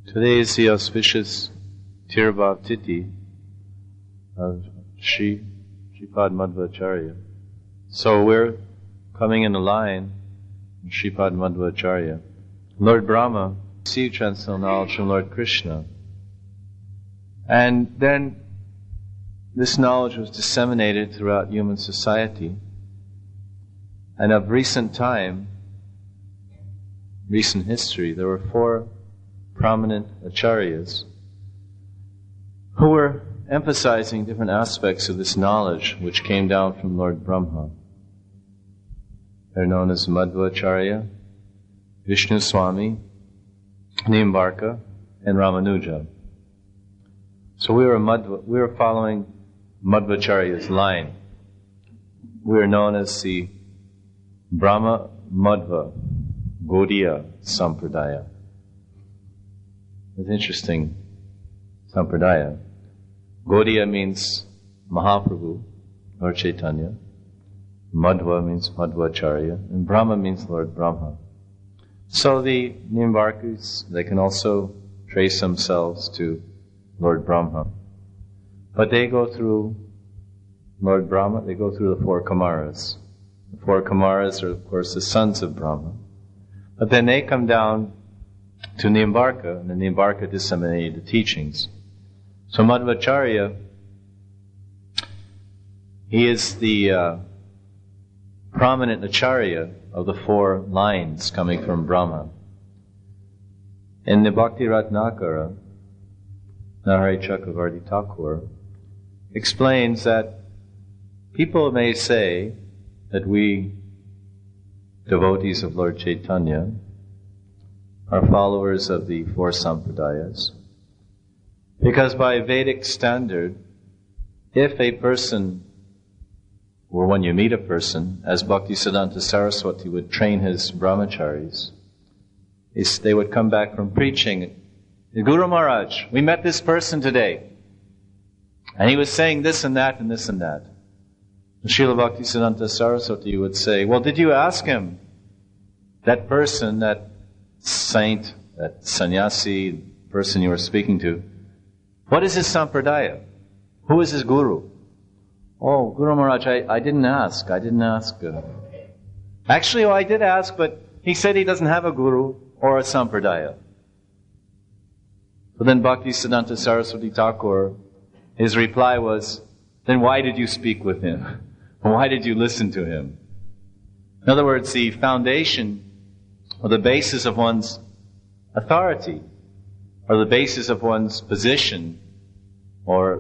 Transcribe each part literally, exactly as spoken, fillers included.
Today is the auspicious Tirabhav Tithi of Sri Sripad Madhvacharya. So we're coming in a line of Sripad Madhvacharya. Lord Brahma received transcendental knowledge from Lord Krishna. And then this knowledge was disseminated throughout human society. And of recent time, recent history, there were four prominent acharyas who were emphasizing different aspects of this knowledge which came down from Lord Brahma. They're known as Madhvacharya, Vishnu Swami, Nimbarka, and Ramanuja. So we were Madhva, we were following Madhvacharya's line. We are known as the Brahma Madhva Gaudiya Sampradaya. It's interesting, Sampradaya. Gaudiya means Mahaprabhu, Lord Chaitanya. Madhva means Madhvacharya. And Brahma means Lord Brahma. So the Nimbarkas, they can also trace themselves to Lord Brahma. But they go through Lord Brahma, they go through the four Kumaras. The four Kumaras are, of course, the sons of Brahma. But then they come down to Nimbarka, and the Nimbarka disseminated the teachings. So Madhvacharya, he is the uh, prominent acharya of the four lines coming from Brahma. In the Bhakti Ratnakara, Narahari Chakravarti Thakur explains that people may say that we, devotees of Lord Chaitanya, are followers of the four sampradayas, because by Vedic standard, if a person, or when you meet a person, as Bhaktisiddhanta Saraswati would train his brahmacharis, is they would come back from preaching, Guru Maharaj, we met this person today, and he was saying this and that and this and that. And Srila Bhaktisiddhanta Saraswati would say, well, did you ask him, that person, that saint, that sannyasi, person you were speaking to, what is his sampradaya? Who is his guru? Oh, Guru Maharaj, I, I didn't ask. I didn't ask. Uh, Actually, oh, I did ask, but he said he doesn't have a guru or a sampradaya. But then Bhaktisiddhanta Saraswati Thakur, his reply was, then why did you speak with him? Why did you listen to him? In other words, the foundation or the basis of one's authority, or the basis of one's position, or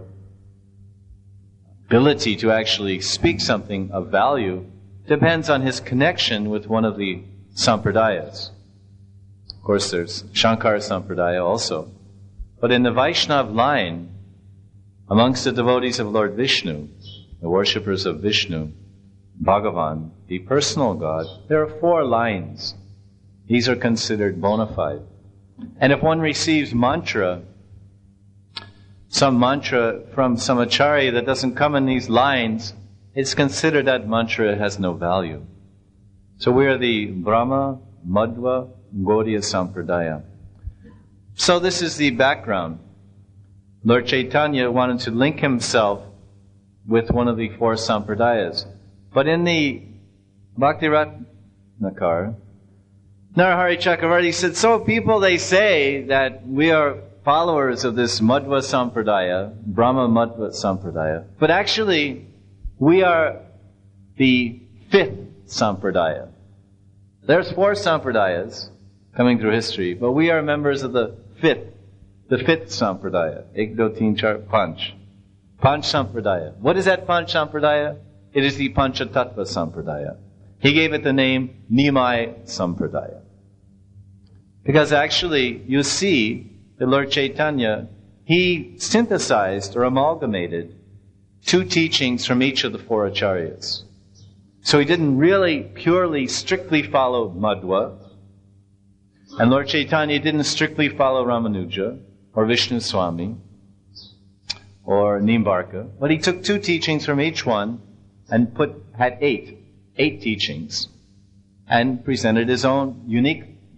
ability to actually speak something of value, depends on his connection with one of the sampradayas. Of course, there's Shankara Sampradaya also. But in the Vaishnava line, amongst the devotees of Lord Vishnu, the worshippers of Vishnu, Bhagavan, the personal God, there are four lines. These are considered bona fide. And if one receives mantra, some mantra from some acharya that doesn't come in these lines, it's considered that mantra has no value. So we are the Brahma, Madhva, Gaudiya Sampradaya. So this is the background. Lord Chaitanya wanted to link himself with one of the four sampradayas. But in the Bhakti Ratnakara, Narahari Chakravarti said, so people, they say that we are followers of this Madhva Sampradaya, Brahma Madhva Sampradaya. But actually, we are the fifth Sampradaya. There's four Sampradayas coming through history, but we are members of the fifth, the fifth Sampradaya. Ek, do, teen, char, panch. Panch Sampradaya. What is that Panch Sampradaya? It is the Panchatattva Sampradaya. He gave it the name Nimai Sampradaya. Because actually, you see, the Lord Chaitanya, he synthesized or amalgamated two teachings from each of the four acharyas. So he didn't really purely, strictly follow Madhva. And Lord Chaitanya didn't strictly follow Ramanuja or Vishnu Swami or Nimbarka. But he took two teachings from each one and put had eight, eight teachings, and presented his own unique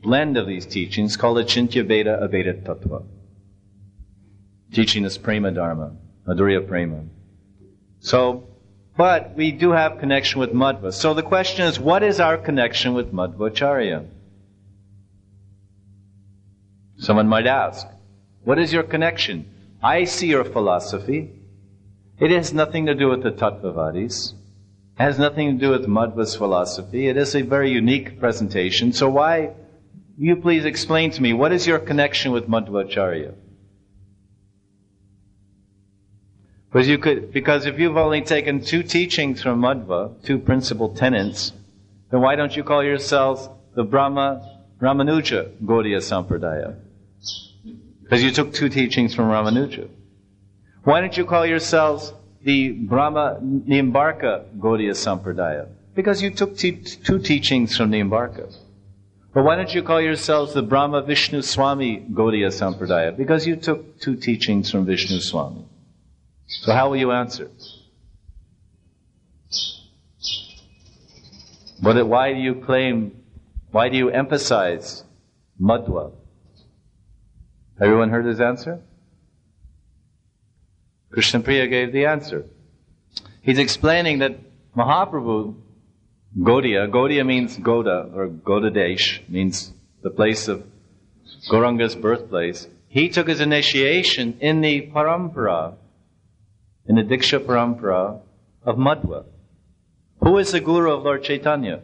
blend of these teachings called Achintya Veda Aveda Tattva. Teaching us Prema Dharma, Madhurya Prema. So, but we do have connection with Madhva. So the question is, what is our connection with Madhvacharya? Someone might ask, what is your connection? I see your philosophy. It has nothing to do with the Tattvavadis. It has nothing to do with Madhva's philosophy. It is a very unique presentation. So why, you please explain to me, what is your connection with Madhvacharya? Because you could, because if you've only taken two teachings from Madhva, two principal tenets, then why don't you call yourselves the Brahma Ramanuja Gaudiya Sampradaya? Because you took two teachings from Ramanuja. Why don't you call yourselves the Brahma Nimbarka Gaudiya Sampradaya? Because you took te- two teachings from Nimbarka. Or why don't you call yourselves the Brahma Vishnu Swami Gaudiya Sampradaya? Because you took two teachings from Vishnu Swami. So how will you answer? But why do you claim, why do you emphasize Madhva? Everyone heard his answer? Krishnapriya gave the answer. He's explaining that Mahaprabhu, Gaudiya, Gaudiya means Goda, or Godadesh, means the place of Gauranga's birthplace. He took his initiation in the parampara, in the Diksha parampara of Madhva. Who is the guru of Lord Chaitanya?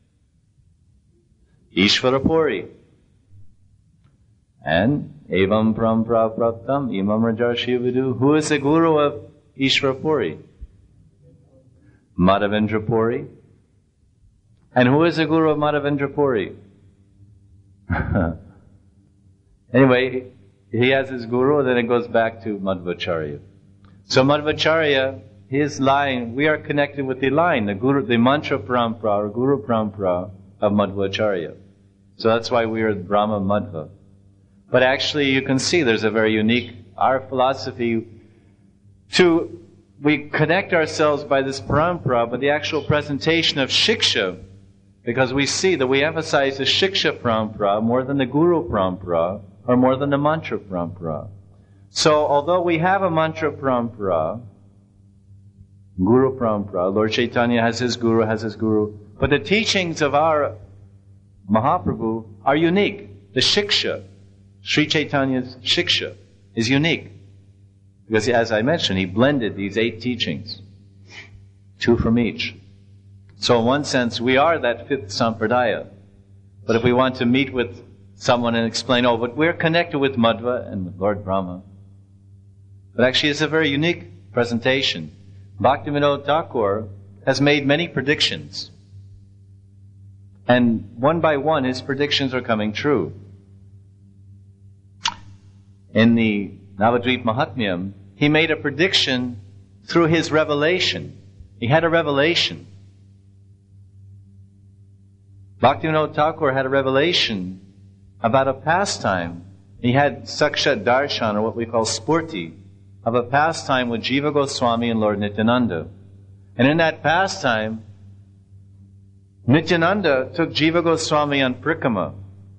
Ishvarapuri. And Evam Parampara Praptam Imam Rajarshi Vidu. Who is the guru of Ishvarapuri? Madhavendra Puri. And who is the guru of Madhavendra Puri? Anyway, he has his guru, then it goes back to Madhvacharya. So Madhvacharya, his line, we are connected with the line, the guru, the mantra parampara or guru parampara of Madhvacharya. So that's why we are Brahma Madhva. But actually you can see there's a very unique, our philosophy to, we connect ourselves by this parampara, but the actual presentation of Shiksha, because we see that we emphasize the Shiksha parampara more than the Guru parampara, or more than the mantra parampara. So although we have a mantra parampara, Guru parampara, Lord Chaitanya has his Guru, has his Guru, but the teachings of our Mahaprabhu are unique. The Shiksha, Sri Chaitanya's Shiksha, is unique. Because as I mentioned, he blended these eight teachings. Two from each. So in one sense, we are that fifth sampradaya. But if we want to meet with someone and explain, oh, but we're connected with Madhva and with Lord Brahma. But actually it's a very unique presentation. Bhaktivinoda Thakur has made many predictions. And one by one, his predictions are coming true. In the Navadvip Mahatmyam, he made a prediction through his revelation. He had a revelation. Bhaktivinoda Thakur had a revelation about a pastime. He had Sakshat Darshan, or what we call Spurti, of a pastime with Jiva Goswami and Lord Nityananda. And in that pastime, Nityananda took Jiva Goswami on Prikama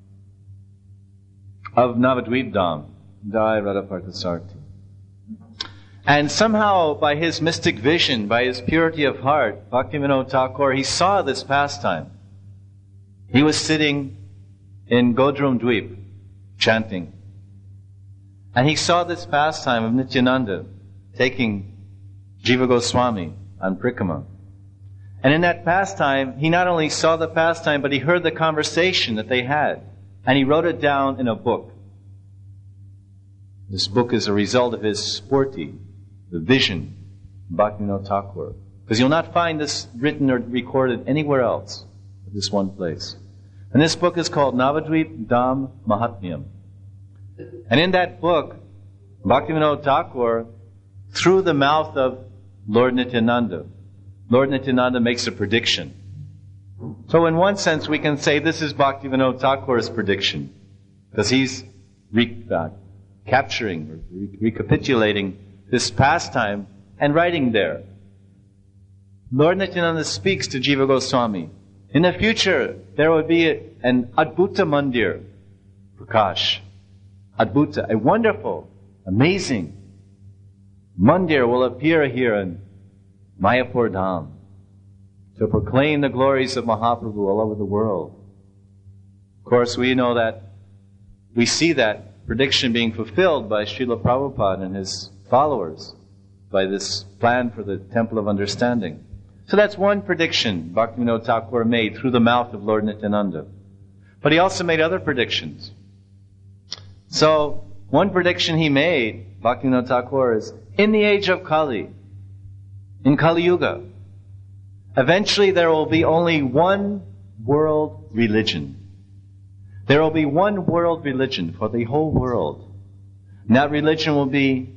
of Navadvip Dham. Jai Radha Parthasarthi. And somehow, by his mystic vision, by his purity of heart, Bhaktivinoda Thakur, he saw this pastime. He was sitting in Godrum Dweep, chanting. And he saw this pastime of Nityananda taking Jiva Goswami on Prikama. And in that pastime, he not only saw the pastime, but he heard the conversation that they had. And he wrote it down in a book. This book is a result of his spurti, the vision of Bhaktivinoda Thakur. Because you'll not find this written or recorded anywhere else, but this one place. And this book is called Navadvip Dham Mahatmyam. And in that book, Bhaktivinoda Thakur, through the mouth of Lord Nityananda, Lord Nityananda makes a prediction. So in one sense we can say this is Bhaktivinoda Thakur's prediction. Because he's re- uh, capturing, or re- recapitulating this pastime and writing there. Lord Nityananda speaks to Jiva Goswami. In the future, there will be an Adbhuta Mandir, Prakash. Adbhuta, a wonderful, amazing Mandir will appear here in Mayapur Dham to proclaim the glories of Mahaprabhu all over the world. Of course, we know that, we see that prediction being fulfilled by Srila Prabhupada and his followers by this plan for the Temple of Understanding. So that's one prediction Bhaktivinoda Thakur made through the mouth of Lord Nityananda. But he also made other predictions. So, one prediction he made, Bhaktivinoda Thakur, is in the age of Kali, in Kali Yuga, eventually there will be only one world religion. There will be one world religion for the whole world. And that religion will be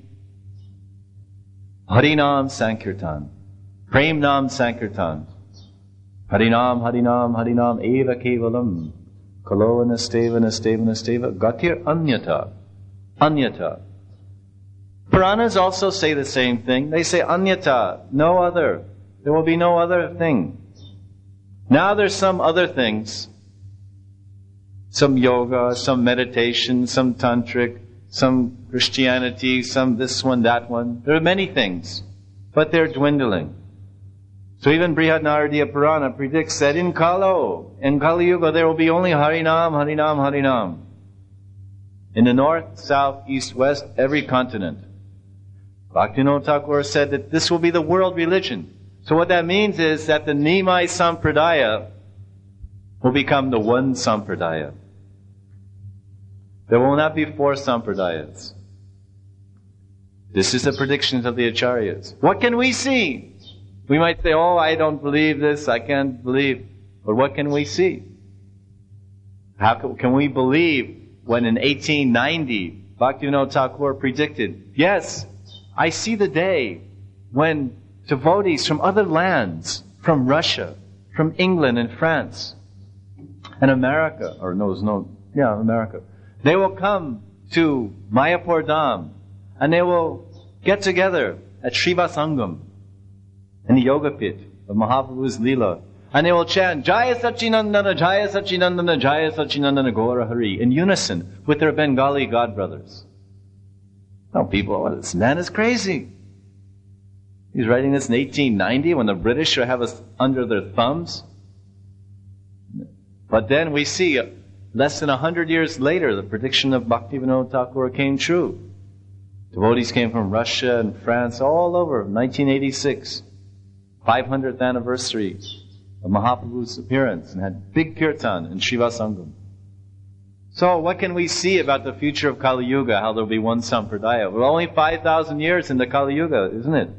Harinam Sankirtan. Prem Nam Sankirtan. Harinam, Harinam, Harinam, Eva Kevalam. Kalo Anasteva, Anasteva, Anasteva. Gatir Anyata. Anyata. Puranas also say the same thing. They say Anyata, no other. There will be no other thing. Now there's some other things. Some yoga, some meditation, some tantric, some Christianity, some this one, that one. There are many things, but they're dwindling. So even Brihad Naradiya Purana predicts that in Kalo, in Kali Yuga, there will be only Harinam, Harinam, Harinam. In the north, south, east, west, every continent. Bhaktivinoda Thakur said that this will be the world religion. So what that means is that the Nimai Sampradaya will become the one Sampradaya. There will not be four Sampradayas. This is the predictions of the Acharyas. What can we see? We might say, oh, I don't believe this, I can't believe. But what can we see? How can, can we believe when in eighteen ninety, Bhaktivinoda Thakur predicted, yes, I see the day when devotees from other lands, from Russia, from England and France, and America, or no, no, yeah, America, they will come to Mayapur Dham, and they will get together at Srivasangam, in the Yoga Pit of Mahaprabhu's Leela, and they will chant, Jaya Sachinandana, Jaya Sachinandana, Jaya Sachinandana Gaura Hari, in unison with their Bengali godbrothers. Now people, oh, this man is crazy. He's writing this in eighteen ninety when the British should have us under their thumbs. But then we see, less than a hundred years later, the prediction of Bhaktivinoda Thakur came true. Devotees came from Russia and France all over, nineteen eighty-six, five hundredth anniversary of Mahaprabhu's appearance, and had big kirtan in Srivasangam. So what can we see about the future of Kali Yuga, how there will be one Sampradaya? We're only five thousand years in the Kali Yuga, isn't it?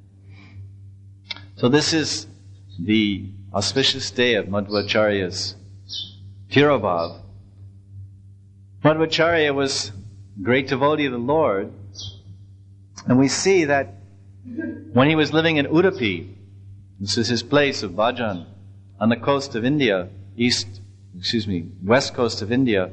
So this is the auspicious day of Madhvacharya's Tirobhav. Madhvacharya was a great devotee of the Lord, and we see that when he was living in Udupi, this is his place of bhajan, on the coast of India, east, excuse me, west coast of India,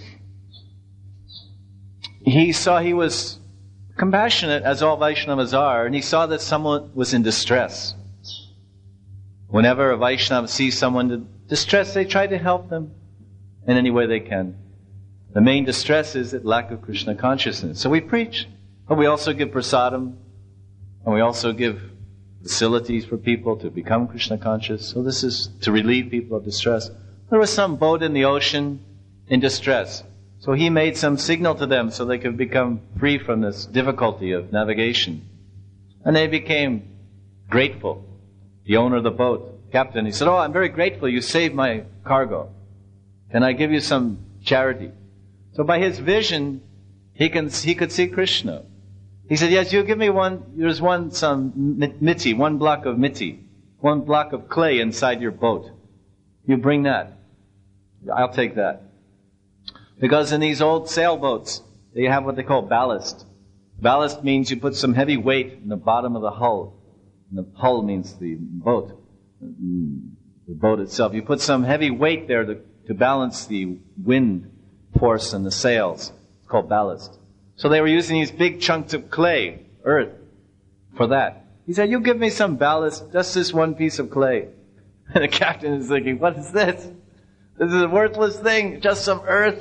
he saw he was compassionate, as all Vaishnavas are, and he saw that someone was in distress. Whenever a Vaishnava sees someone in distress, they try to help them in any way they can. The main distress is that lack of Krishna consciousness. So we preach, but we also give prasadam, and we also give facilities for people to become Krishna conscious. So this is to relieve people of distress. There was some boat in the ocean in distress. So he made some signal to them so they could become free from this difficulty of navigation. And they became grateful. The owner of the boat, captain, he said, oh, I'm very grateful you saved my cargo. Can I give you some charity? So by his vision, he can he could see Krishna. He said, yes, you give me one, there's one some miti, one block of miti, one block of clay inside your boat. You bring that. I'll take that. Because in these old sailboats, they have what they call ballast. Ballast means you put some heavy weight in the bottom of the hull. And the hull means the boat, the boat itself. You put some heavy weight there to, to balance the wind force in the sails. It's called ballast. So they were using these big chunks of clay, earth, for that. He said, you give me some ballast, just this one piece of clay. And the captain is thinking, what is this? This is a worthless thing, just some earth.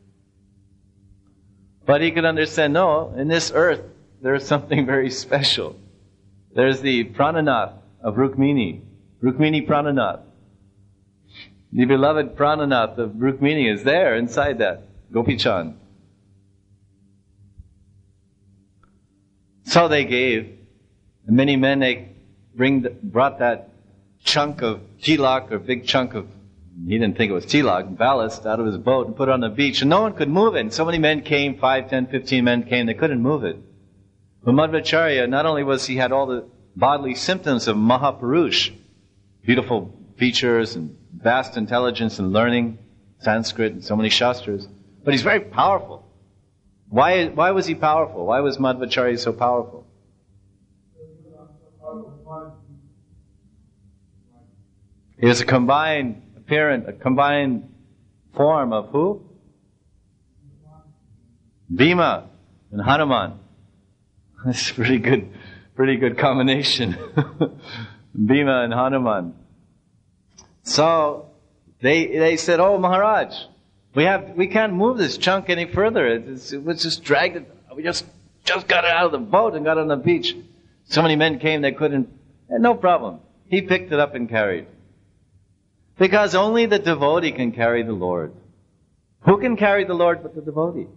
But he could understand, no, in this earth, there is something very special. There's the Prananath of Rukmini, Rukmini Prananath. The beloved Prananath of Rukmini is there inside that Gopichand. So they gave, and many men they bring the, brought that chunk of tilak, or big chunk of, he didn't think it was tilak, ballast out of his boat and put it on the beach, and no one could move it. And so many men came, five, ten, fifteen men came, they couldn't move it. But Madhvacharya, not only was he had all the bodily symptoms of Mahapurush, beautiful features and vast intelligence and learning, Sanskrit and so many shastras, but he's very powerful. Why, why was he powerful? Why was Madhvacharya so powerful? He was a combined apparent, a combined form of who? Bhima and Hanuman. That's a pretty good, pretty good combination. Bhima and Hanuman. So they they said, "Oh Maharaj, we have we can't move this chunk any further. It's, it was just dragged it. We just just got it out of the boat and got it on the beach. So many men came, they couldn't. And no problem. He picked it up and carried. Because only the devotee can carry the Lord. Who can carry the Lord but the devotee?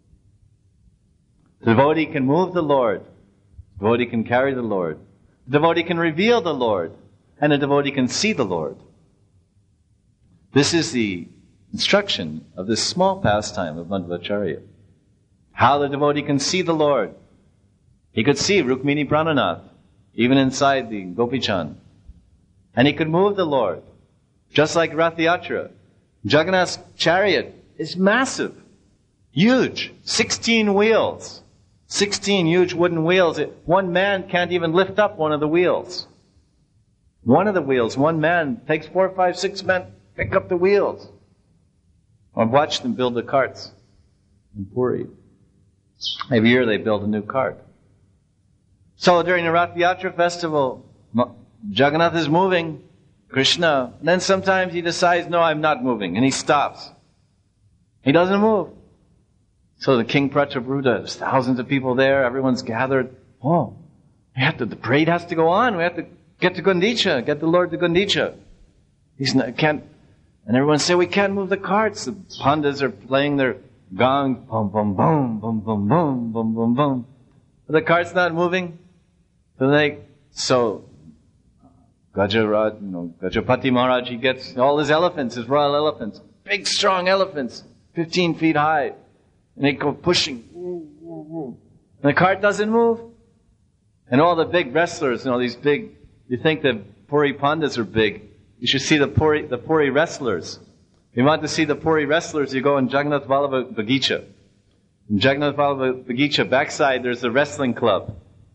The devotee can move the Lord. The devotee can carry the Lord. The devotee can reveal the Lord. And the devotee can see the Lord. This is the instruction of this small pastime of Madhvacharya. How the devotee can see the Lord. He could see Rukmini Prananath, even inside the Gopichand. And he could move the Lord. Just like Rath Yatra. Jagannath's chariot is massive. Huge. Sixteen wheels. Sixteen huge wooden wheels. It, one man can't even lift up one of the wheels. One of the wheels, one man takes four, five, six men, pick up the wheels. Or watch them build the carts in Puri. Every year they build a new cart. So during the Rath Yatra festival, Jagannath is moving, Krishna, and then sometimes he decides, no, I'm not moving, and he stops. He doesn't move. So the King Prataparudra, there's thousands of people there, everyone's gathered. Oh, we have to, the parade has to go on, we have to get to Gundicha, get the Lord to Gundicha. He's not, can't, and everyone say, we can't move the carts. The pandas are playing their gongs, boom, boom, boom, boom, boom, boom, boom, boom, boom. But the cart's not moving. So they, so, Gajaraj, you know, Gajapati Maharaj, he gets all his elephants, his royal elephants, big strong elephants, fifteen feet high. And they go pushing. And the cart doesn't move. And all the big wrestlers, you know, these big, you think the Puri Pandas are big. You should see the Puri, the Puri wrestlers. If you want to see the Puri wrestlers, you go in Jagannath Vallabha Bagicha. In Jagannath Vallabha Bagicha, backside, there's the wrestling club.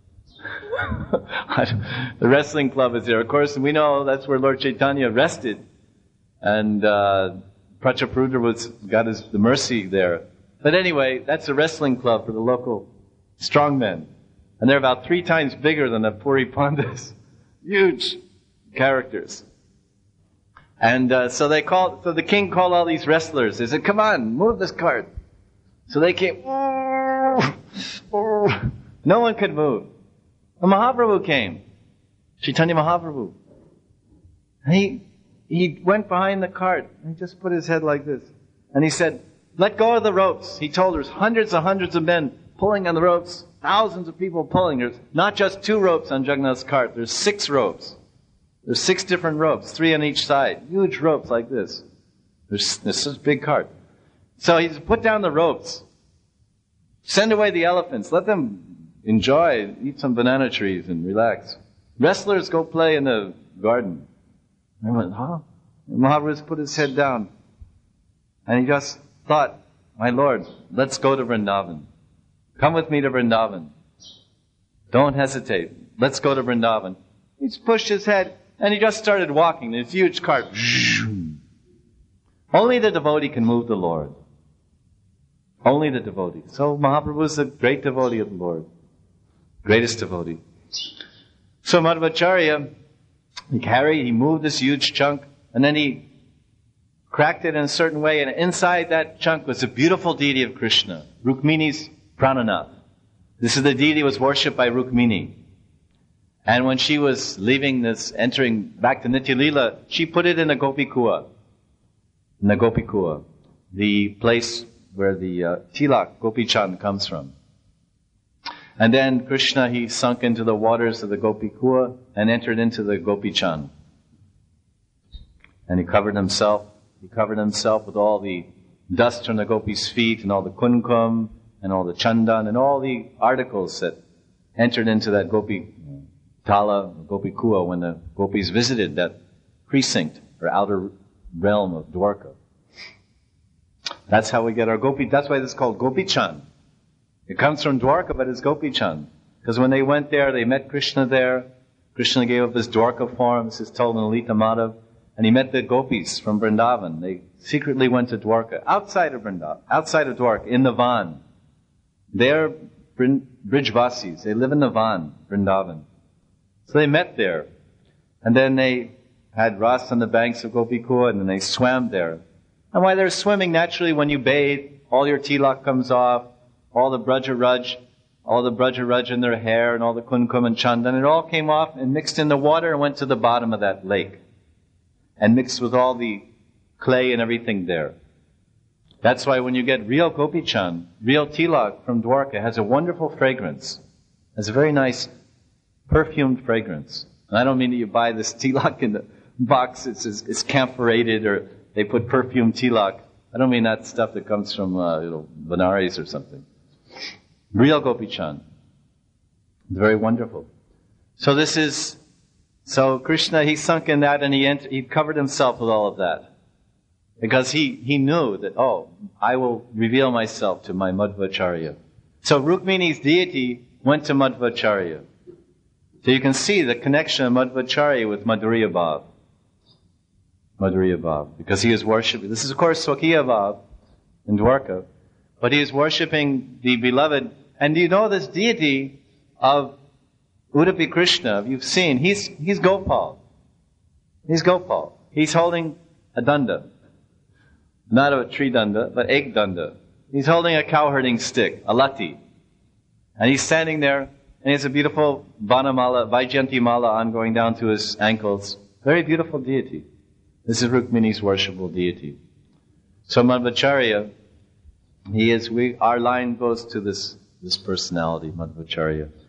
The wrestling club is there. Of course, we know that's where Lord Chaitanya rested. And uh, Prataparudra was, got his, the mercy there. But anyway, that's a wrestling club for the local strongmen. And they're about three times bigger than the Puri Pandas. Huge characters. And uh, so they called, so the king called all these wrestlers. They said, come on, move this cart. So they came. No one could move. And Mahaprabhu came. Chaitanya Mahaprabhu. And he, he went behind the cart and he just put his head like this. And he said, let go of the ropes. He told there's hundreds and hundreds of men pulling on the ropes. Thousands of people pulling. There's not just two ropes on Jagannath's cart. There's six ropes. There's six different ropes, three on each side. Huge ropes like this. There's, there's such a big cart. So he's put down the ropes. Send away the elephants. Let them enjoy, eat some banana trees and relax. Wrestlers go play in the garden. I went, huh? And Mahaprabhu put his head down. And he just thought, my Lord, let's go to Vrindavan. Come with me to Vrindavan. Don't hesitate. Let's go to Vrindavan. He's pushed his head and he just started walking. This huge cart. Only the devotee can move the Lord. Only the devotee. So Mahaprabhu is a great devotee of the Lord. Greatest devotee. So Madhvacharya He carried, he moved this huge chunk, and then he cracked it in a certain way, and inside that chunk was a beautiful deity of Krishna, Rukmini's Prananath. This is the deity that was worshipped by Rukmini. And when she was leaving this, entering back to Nitya Leela, she put it in the Gopi Kua. In the Gopi Kua, the place where the uh, tilak, Gopi Chand, comes from. And then Krishna, he sunk into the waters of the Gopi Kua and entered into the Gopi Chand. And he covered himself, he covered himself with all the dust from the Gopi's feet and all the kunkum and all the chandan and all the articles that entered into that Gopi Tala, Gopi Kua, when the Gopis visited that precinct or outer realm of Dwarka. That's how we get our Gopi. That's why it's called Gopi Chand. It comes from Dwarka, but it's Gopi Chand. Because when they went there, they met Krishna there. Krishna gave up his Dwarka form, this is told in Lalita Madhav. And he met the Gopis from Vrindavan. They secretly went to Dwarka, outside of Vrindavan, outside of Dwarka, in the Van. They're Brijvasis. They live in the Van, Vrindavan. So they met there. And then they had ras on the banks of Gopi Kua, and then they swam there. And while they're swimming, naturally, when you bathe, all your tilak comes off, all the braja raj, all the braja raj in their hair, and all the kunkum and chandan, it all came off and mixed in the water and went to the bottom of that lake. And mixed with all the clay and everything there. That's why when you get real Gopi Chand, real tilak from Dwarka, it has a wonderful fragrance. It has a very nice perfumed fragrance. And I don't mean that you buy this tilak in the box, it's, it's, it's camphorated, or they put perfumed tilak. I don't mean that stuff that comes from, uh, you know, Benares or something. Real Gopi Chand. It's very wonderful. So this is, so Krishna, he sunk in that and he entered, he covered himself with all of that. Because he, he knew that, oh, I will reveal myself to my Madhvacharya. So Rukmini's deity went to Madhvacharya. So you can see the connection of Madhvacharya with Madhurya Bhav. Madhurya Bhav. Because he is worshipping. This is of course Swakiya Bhav in Dwarka. But he is worshipping the beloved. And do you know this deity of Udupi Krishna, you've seen, he's, he's Gopal. He's Gopal. He's holding a danda. Not a tree danda, but egg danda. He's holding a cow herding stick, a lati. And he's standing there, and he has a beautiful Vanamala, Vaijayanti mala on going down to his ankles. Very beautiful deity. This is Rukmini's worshipable deity. So Madhvacharya, he is, we, our line goes to this, this personality, Madhvacharya.